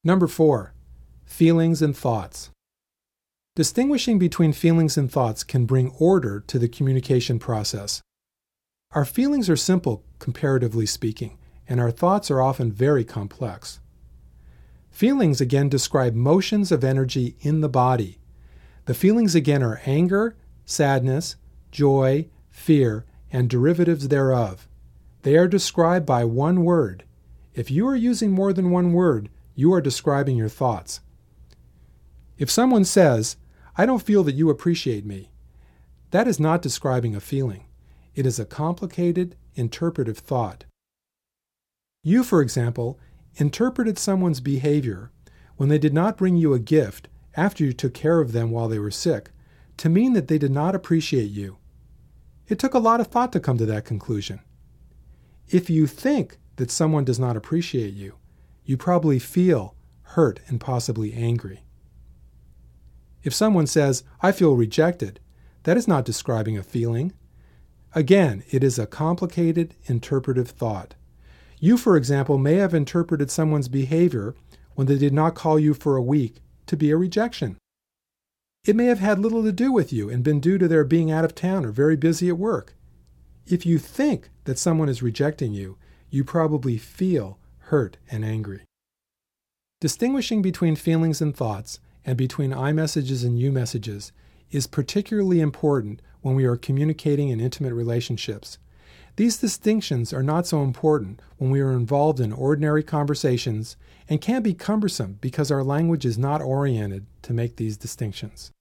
Number 4. Feelings and thoughts. Distinguishing between feelings and thoughts can bring order to the communication process. Our feelings are simple, comparatively speaking, and our thoughts are often very complex. Feelings again describe motions of energy in the body. The feelings again are anger, sadness, joy, fear, and derivatives thereof. They are described by one word. If you are using more than one word, you are describing your thoughts. If someone says, "I don't feel that you appreciate me," that is not describing a feeling. It is a complicated, interpretive thought. You, for example, interpreted someone's behavior when they did not bring you a gift after you took care of them while they were sick to mean that they did not appreciate you. It took a lot of thought to come to that conclusion. If you think that someone does not appreciate you, you probably feel hurt and possibly angry. If someone says, "I feel rejected," that is not describing a feeling. Again, it is a complicated, interpretive thought. You, for example, may have interpreted someone's behavior when they did not call you for a week to be a rejection. It may have had little to do with you and been due to their being out of town or very busy at work. If you think that someone is rejecting you, you probably feel hurt and angry. Distinguishing between feelings and thoughts and between I messages and you messages is particularly important when we are communicating in intimate relationships. These distinctions are not so important when we are involved in ordinary conversations and can be cumbersome because our language is not oriented to make these distinctions.